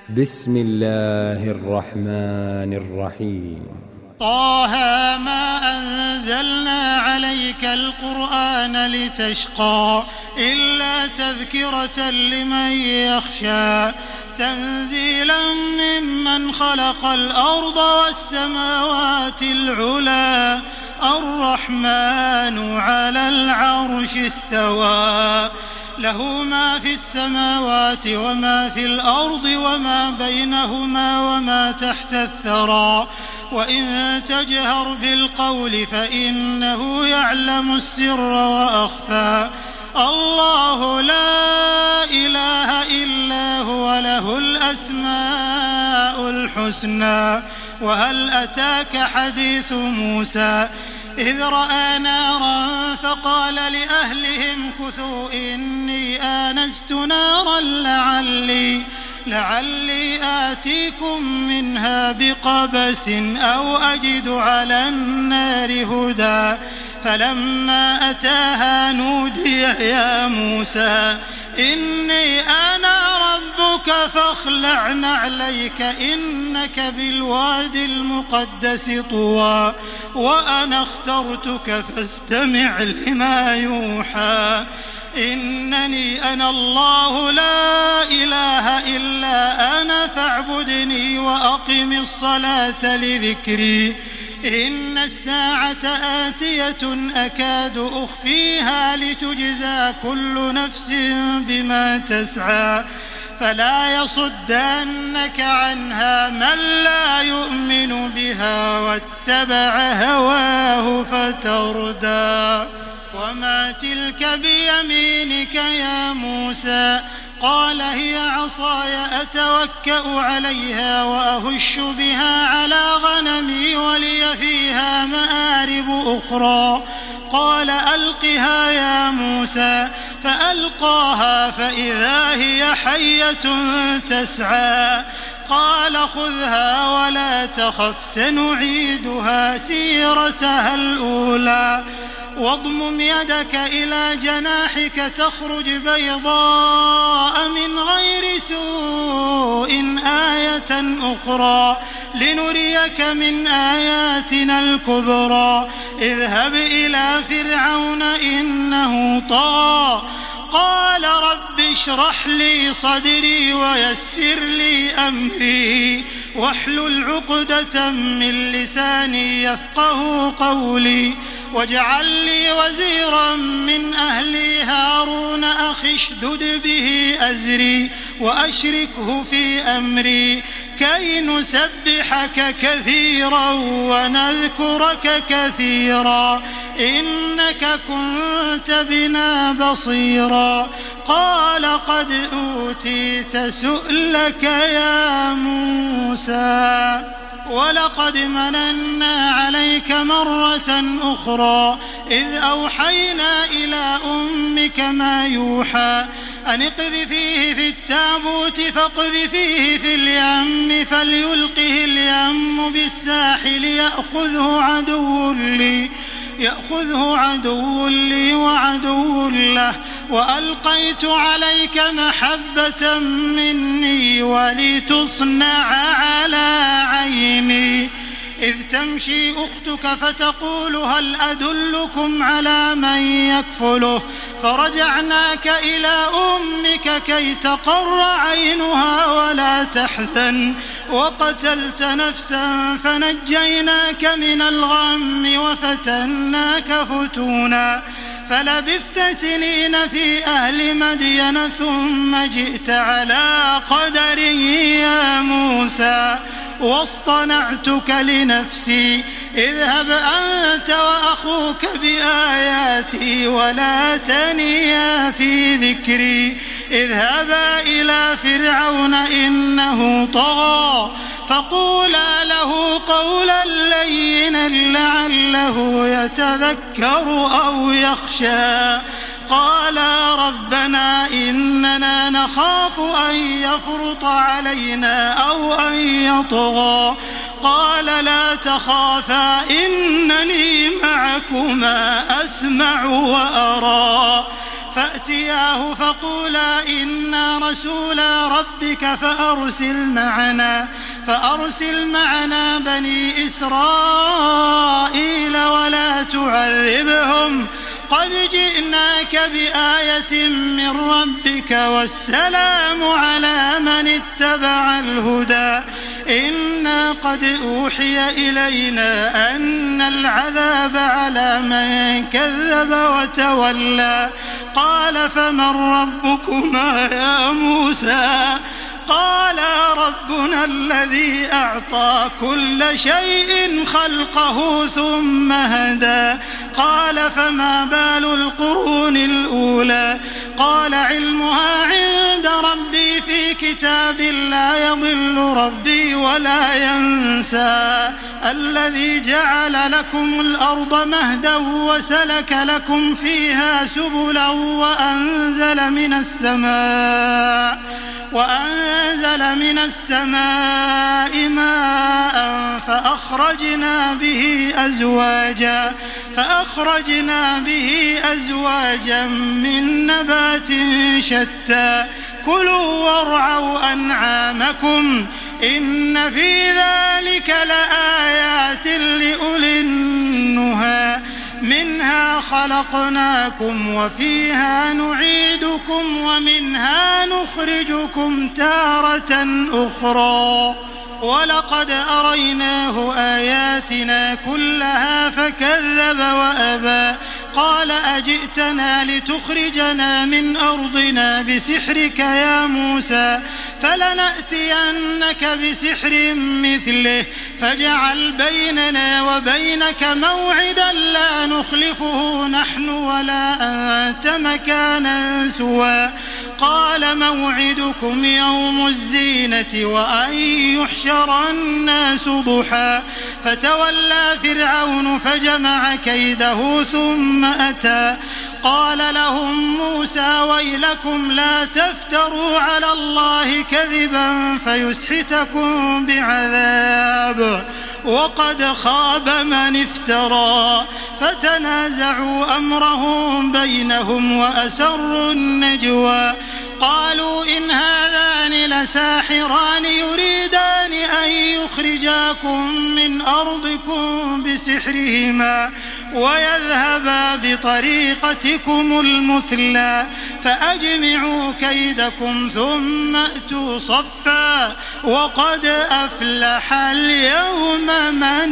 بسم الله الرحمن الرحيم. طه ما أنزلنا عليك القرآن لتشقى إلا تذكرة لمن يخشى تنزيلا ممن خلق الأرض والسماوات العلى الرحمن على العرش استوى له ما في السماوات وما في الأرض وما بينهما وما تحت الثرى وإن تجهر بالقول فإنه يعلم السر وأخفى الله لا إله إلا هو له الأسماء الحسنى وهل أتاك حديث موسى إذ رأى نارا فقال لأهلهم كثوا إني آنست نارا لعلي آتيكم منها بقبس أو أجد على النار هدى فلما أتاها نودي يا موسى إني أنا ربك فاخلع نعليك إنك بالواد المقدس طوى وأنا اخترتك فاستمع لما يوحى إنني أنا الله لا إله إلا أنا فاعبدني وأقم الصلاة لذكري إن الساعة آتية أكاد أخفيها لتجزى كل نفس بما تسعى فلا يصدنك عنها من لا يؤمن بها واتبع هواه فتردى وما تلك بيمينك يا موسى قال هي عصاي أتوكأ عليها وأهش بها على غنمي ولي فيها مآرب أخرى قال ألقها يا موسى فألقاها فإذا هي حية تسعى قال خذها ولا تخف سنعيدها سيرتها الأولى واضمم يدك إلى جناحك تخرج بيضاء من غير سوء آية أخرى لنريك من آياتنا الكبرى اذهب إلى فرعون إنه طغى قال رب اشرح لي صدري ويسر لي أمري واحلل عقدة من لساني يفقه قولي واجعل لي وزيرا من أهلي هارون أخي اشدد به أزري وأشركه في أمري كي نسبحك كثيرا ونذكرك كثيرا إنك كنت بنا بصيرا قال قد أوتيت سؤلك يا موسى ولقد مننا عليك مرة أخرى إذ أوحينا إلى أمك ما يوحى أن اقذفيه في التابوت فاقذفيه في اليم فليلقه اليم بالساحل يأخذه عدو لي وعدو له وألقيت عليك محبة مني ولتصنع على عيني إذ تمشي أختك فتقول هل أدلكم على من يكفله فرجعناك إلى أمك كي تقر عينها ولا تحزن وقتلت نفسا فنجيناك من الغم وفتناك فتونا فلبثت سنين في أهل مدين ثم جئت على قدر يا موسى واصطنعتك لنفسي اذهب أنت وأخوك بآياتي ولا تنيا في ذكري اذهبا إلى فرعون إنه طغى فقولا له قولا لينا لعله يتذكر أو يخشى قالا ربنا إننا نخاف أن يفرط علينا أو أن يطغى قال لا تخافا إنني معكما أسمع وأرى فأتياه فقولا إنا رسولا ربك فأرسل معنا بني إسرائيل ولا تعذبهم قد جئناك بآية من ربك والسلام على من اتبع الهدى إنا قد أوحي إلينا أن العذاب على من كذب وتولى قال فمن ربكما يا موسى قال ربنا الذي أعطى كل شيء خلقه ثم هدى قال فما بال القرون الأولى قال علمها عند ربي في كتاب لا يضل ربي ولا ينسى الذي جعل لكم الأرض مهدا وسلك لكم فيها سبلا وأنزل من السماء ماء فأخرجنا به أزواجا من نبات شتى كلوا وارعوا أنعامكم إن في ذلك لآيات لأولي النهى منها خلقناكم وفيها نعيدكم ومنها نخرجكم تارة أخرى ولقد أريناه آياتنا كلها فكذب وأبى قال أجئتنا لتخرجنا من أرضنا بسحرك يا موسى فلنأتينك بسحر مثله فاجعل بيننا وبينك موعدا لا نخلفه نحن ولا أنت مكانا سوى قال موعدكم يوم الزينة وأن يحشر الناس ضحى فتولى فرعون فجمع كيده ثم أتى قال لهم موسى ويلكم لا تفتروا على الله كذبا فيسحتكم بعذاب وقد خاب من افترى فتنازعوا أمرهم بينهم وأسروا النجوى قالوا إن هذان لساحران يريدان أن يخرجاكم من أرضكم بسحرهما ويذهبا بطريقتكم المثلى فأجمعوا كيدكم ثم أتوا صفا وقد أفلح اليوم من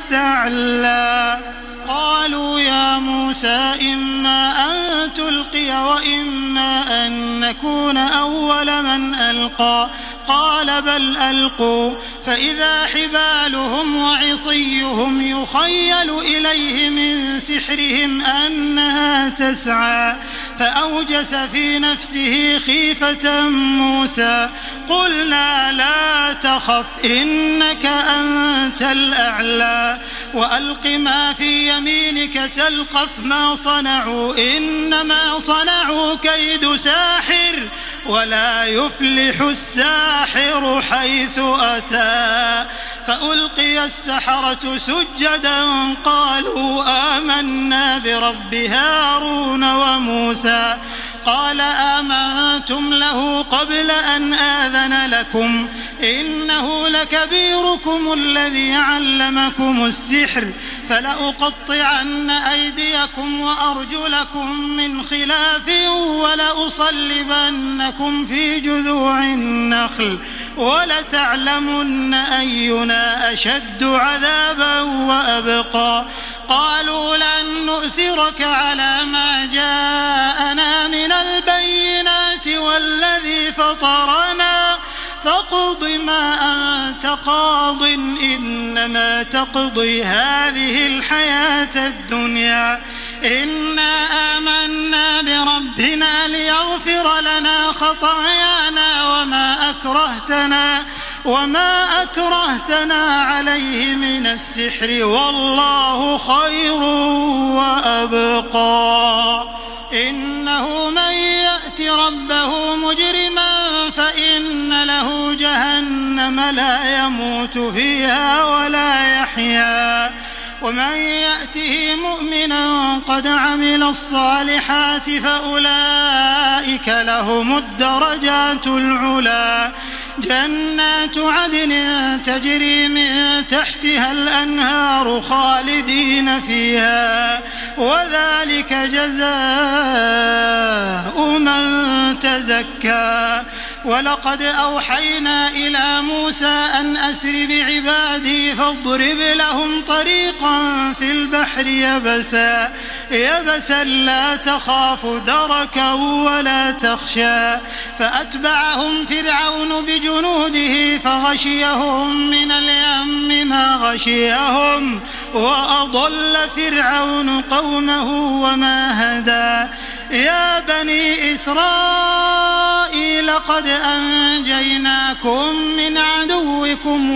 استعلى قالوا يا موسى إما أن تلقي وإما أن نكون أول من ألقى قال بل ألقوا فإذا حبالهم وعصيهم يخيل إليه من سحرهم أنها تسعى فأوجس في نفسه خيفة موسى قلنا لا تخف إنك أنت الأعلى وألق ما في يمينك تلقف ما صنعوا إنما صنعوا كيد ساحر ولا يفلح الساحر حيث أتى فألقي السحرة سجدا قالوا آمنا برب هارون وموسى قال آمنتم له قبل أن آذن لكم إنه لكبيركم الذي علمكم السحر فلأقطعن أيديكم وأرجلكم من خلاف ولأصلبنكم في جذوع النخل ولتعلمن أينا أشد عذابا وأبقى قالوا لن نؤثرك على ما جاءنا من البينات والذي فطرنا فاقض ما أنت قاض إنما تقضي هذه الحياة الدنيا إنا آمنا بربنا ليغفر لنا خطايانا وما أكرهتنا عليه من السحر والله خير وأبقى إنه من يأت ربه مجرما فإن له جهنم لا يموت فيها ولا يحيا ومن يأته مؤمنا قد عمل الصالحات فأولئك لهم الدرجات العلى جنات عدن تجري من تحتها الأنهار خالدين فيها وذلك جزاء من تزكى ولقد أوحينا إلى موسى أن أسر بعبادي فاضرب لهم طريقا في البحر يبسا لا تخاف دركا ولا تخشى فأتبعهم فرعون بجنوده فغشيهم من اليم ما غشيهم وأضل فرعون قومه وما هدى يا بني إسرائيل قد أنجيناكم من عدوكم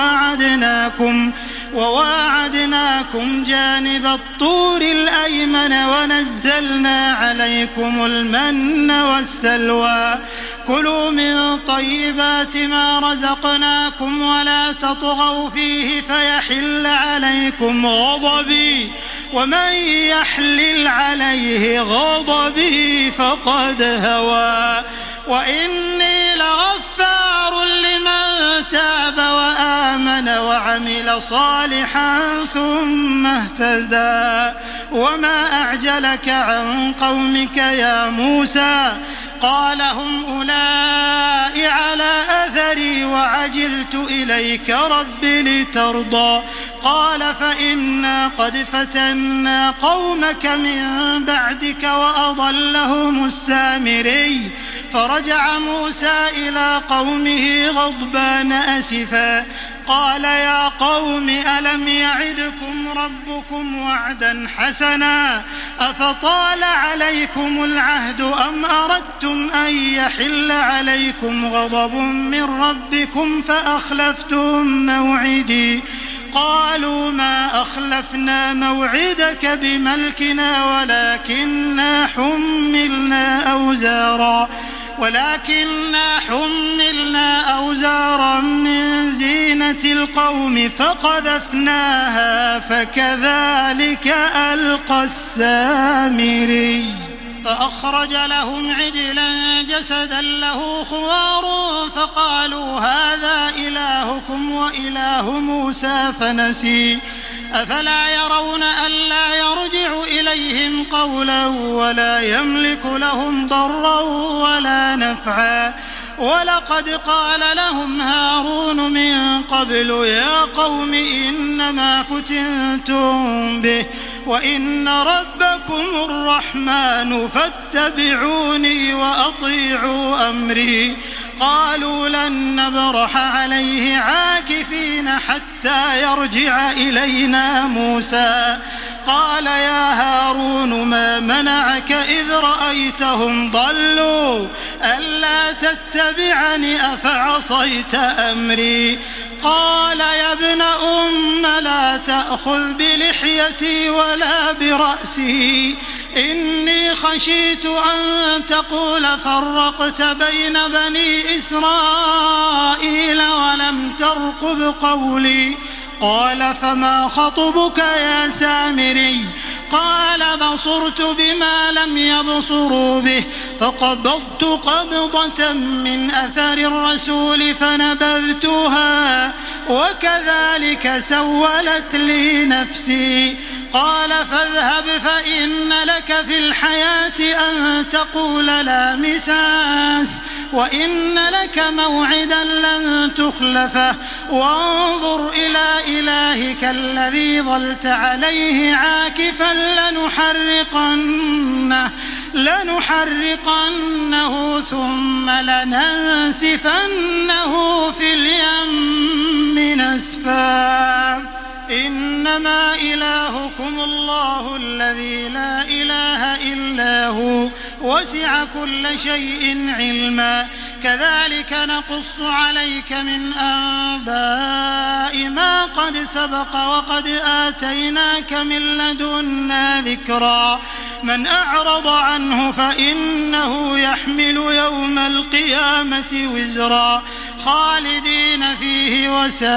وواعدناكم جانب الطور الأيمن ونزلنا عليكم المن والسلوى كلوا من طيبات ما رزقناكم ولا تطغوا فيه فيحل عليكم غضبي ومن يحلل عليه غضبي فقد هوى وإني لغفار لمن تاب وآمن وعمل صالحا ثم اهتدى وما أعجلك عن قومك يا موسى قال هم أولئك على أثري وعجلت إليك رب لترضى قال فإنا قد فتنا قومك من بعدك وأضلهم السامري فرجع موسى إلى قومه غضبان أسفا قال يا قوم ألم يعدكم ربكم وعدا حسنا أفطال عليكم العهد أم أردتم أن يحل عليكم غضب من ربكم فأخلفتم موعدي قالوا ما أخلفنا موعدك بملكنا ولكننا حملنا أوزارا من زينة القوم فقذفناها فكذلك ألقى السامري فأخرج لهم عجلا جسدا له خوار فقالوا هذا إلهكم وإله موسى فنسي أفلا يرون ألا يرجع إليهم قولا ولا يملك لهم ضرا ولا نفعا ولقد قال لهم هارون من قبل يا قوم إنما فتنتم به وإن ربكم الرحمن فاتبعوني وأطيعوا أمري قالوا لن نبرح عليه عاكفين حتى يرجع إلينا موسى قال يا هارون ما منعك إذ رأيتهم ضلوا ألا تتبعني أفعصيت أمري قال يا ابن أم لا تأخذ بلحيتي ولا برأسي إني خشيت أن تقول فرقت بين بني إسرائيل ولم ترقب قولي قال فما خطبك يا سامري قال بصرت بما لم يبصروا به فقبضت قبضة من أثر الرسول فنبذتها وكذلك سولت لي نفسي قال فاذهب فإن لك في الحياة أن تقول لا مساس وإن لك موعدا لن تخلفه وانظر إلى إلهك الذي ظلت عليه عاكفا لنحرقنه ثم لننسفنه في اليم نسفا إنما إلهكم الله الذي لا إله إلا هو وسع كل شيء علما كذلك نقص عليك من أنباء ما قد سبق وقد آتيناك من لدنا ذكرا من أعرض عنه فإنه يحمل يوم القيامة وزرا خالدين فيه وساء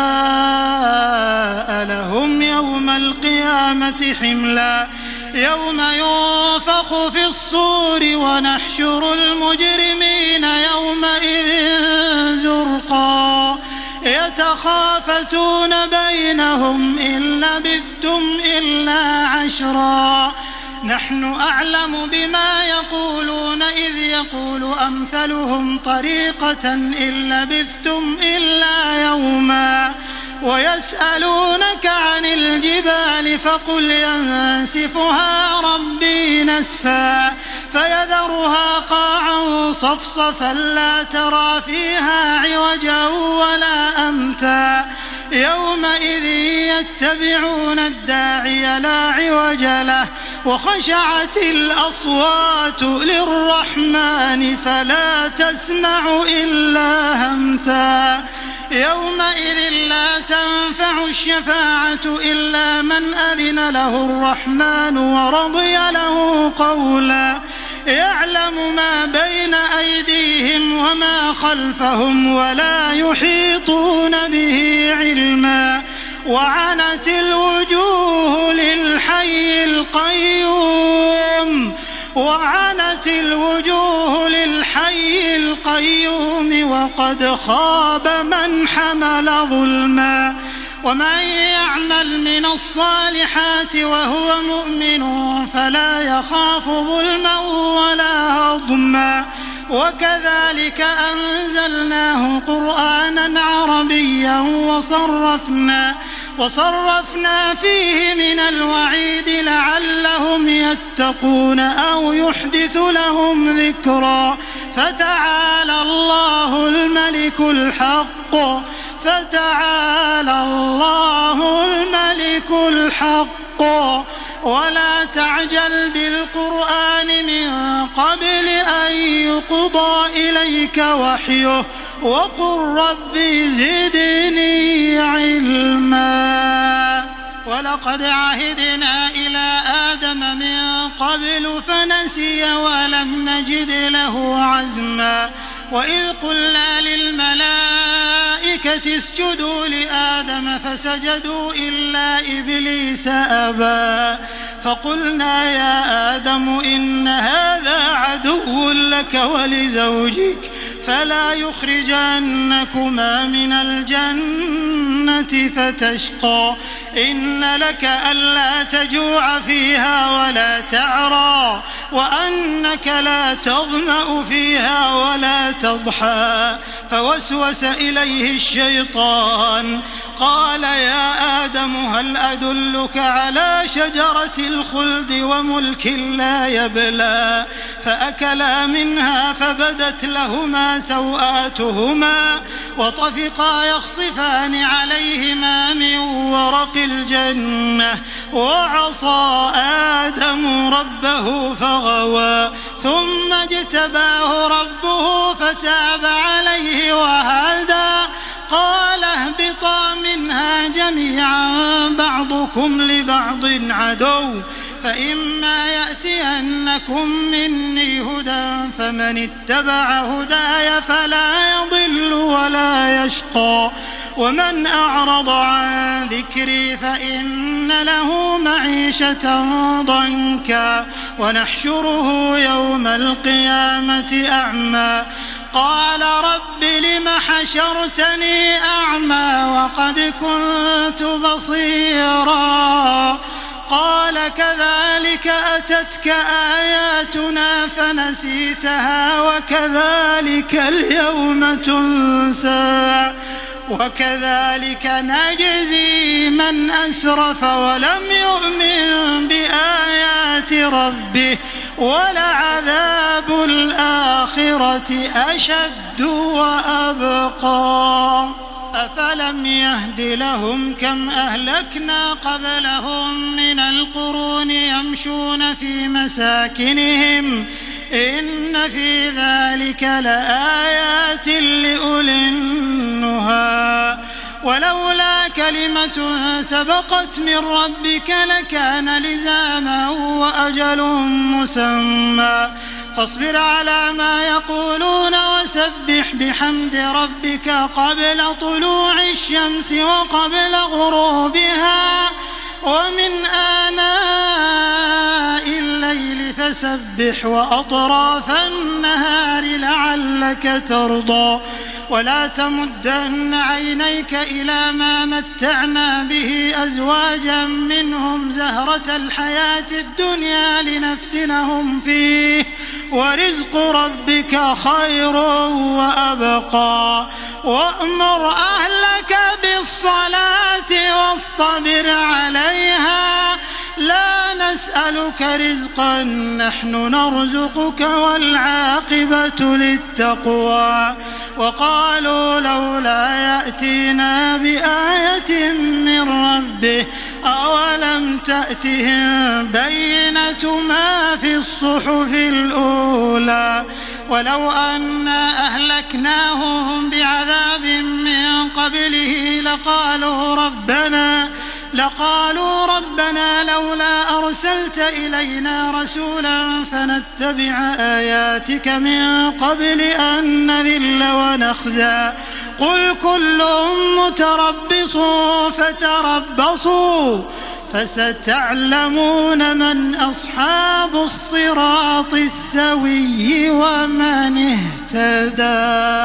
لهم يوم القيامة حملا يوم ينفخ في الصور ونحشر المجرمين يومئذ زرقا يتخافتون بينهم إن لبثتم إلا عشرا نحن أعلم بما يقولون إذ يقول أمثلهم طريقة إن لبثتم إلا يوما ويسألونك عن الجبال فقل ينسفها ربي نسفا فيذرها قاعا صفصفا لا ترى فيها عوجا ولا أمتا يومئذ يتبعون الداعي لا عوج له وخشعت الأصوات للرحمن فلا تسمع إلا همسا يومئذ لا تنفع الشفاعة إلا من أذن له الرحمن ورضي له قولا يعلم ما بين أيديهم وما خلفهم ولا يحيطون به علما وعنت الوجوه للحي القيوم وقد خاب من حمل ظلما ومن يعمل من الصالحات وهو مؤمن فلا يخاف ظلما ولا هضما وكذلك أنزلناه قرآنا عربيا وصرفنا فيه من الوعيد لعلهم يتقون أو يحدث لهم ذكرا فتعالى الله الملك الحق ولا تعجل بالقرآن من قبل أن يقضى إليك وحيه وقل رب زدني علما ولقد عهدنا إلى آدم من قبل فنسي ولم نجد له عزما وإذ قلنا للملائكة اسجدوا لآدم فسجدوا إلا إبليس أبى فقلنا يا آدم إن هذا عدو لك ولزوجك فلا يخرجنكما من الجنة فتشقى إن لك ألا تجوع فيها ولا تعرى وأنك لا تظمأ فيها ولا تضحى فوسوس إليه الشيطان قال يا آدم هل أدلك على شجرة الخلد وملك لا يبلى فأكلا منها فبدت لهما سوآتهما وطفقا يخصفان عليهما من ورق الجنة وعصى آدم ربه فغوى ثم اجتباه ربه فتاب عليه وهدى قال اهبطا منها جميعا بعضكم لبعض عدو فإما يأتينكم مني هدى فمن اتبع هداي فلا يضل ولا يشقى ومن أعرض عن ذكري فإن له معيشة ضنكا ونحشره يوم القيامة أعمى قال رب لم حشرتني أعمى وقد كنت بصيرا قال كذلك أتتك آياتنا فنسيتها وكذلك اليوم تنسى وكذلك نجزي من أسرف ولم يؤمن بآيات ربه ولعذاب الآخرة أشد وأبقى أفلم يهد لهم كم أهلكنا قبلهم من القرون يمشون في مساكنهم إن في ذلك لآيات لأولي النهى ولولا كلمة سبقت من ربك لكان لزاما وأجل مسمى فاصبر على ما يقولون وسبح بحمد ربك قبل طلوع الشمس وقبل غروبها ومن آناء الليل فسبح وأطراف النهار لعلك ترضى ولا تمدن عينيك إلى ما متعنا به أزواجا منهم زهرة الحياة الدنيا لنفتنهم فيه ورزق ربك خير وأبقى وأمر أهلك بالصلاة واصطبر عليها لا نسألك رزقا نحن نرزقك والعاقبة للتقوى وقالوا لولا يأتينا بآية من ربه أولم تأتهم بينة ما في الصحف الأولى ولو أنا أهلكناهم بعذاب من قبله لقالوا ربنا لولا أرسلت إلينا رسولا فنتبع آياتك من قبل أن نذل ونخزى قل كل متربص فتربصوا فستعلمون من أصحاب الصراط السوي ومن اهتدى.